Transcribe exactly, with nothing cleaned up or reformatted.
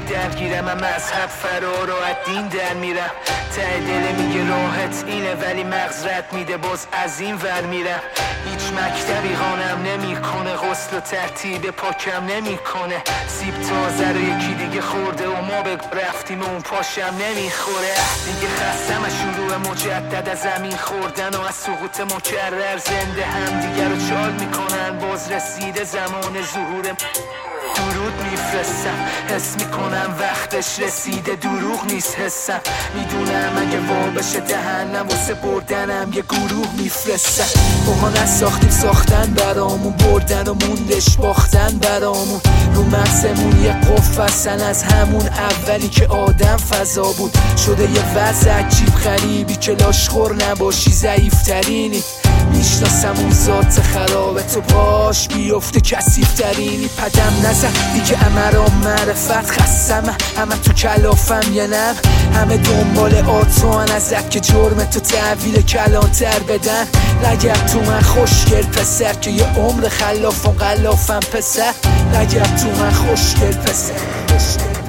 درگیرم، من مذهب فرار و از دین در میرم. ته دل میگه راحت اینه ولی مغز رد میده، باز از این ور میرم. هیچ مکتبی خانم نمیکنه، غسل و ترتیب پاکم نمیکنه. سیب تازه رو یکی دیگه خورده و ما به رفتیم و اون پاشم نمیخوره. دیگه خستم از شروع مجدد از زمین خوردن و از سقوط مکرر. زنده هم دیگه رو چال میکنن، باز رسیده زمان ظهور. درود میفرستم، حس میکنم وقتش رسیده، دروغ نیست حسم. میدونم اگه وا بشه دهنم واسه بردنم یه گروه میفرستم. ماها نساختیم ساختن برامون، بردن و موندش باختن برامون. رو مغزمون یه قفصن از همون اولی که آدم فضا بود. شده یه وضع عجیب غریبی که لاشخور نباشی ضعیفترینی. میشناسم اون ذات خرابه، تو باش بیفته کثیفترینی. پدم نزن دیگه امرام معرفت، خستم همه تو کلافم یه نم. همه دنبال آتوان ازت که جرم تو تحویل کلانتر بدن. نگرد تو من خوشگل پسر که یه عمر خلافم غلافم پسر. نگرد تو من خوشگل پسر.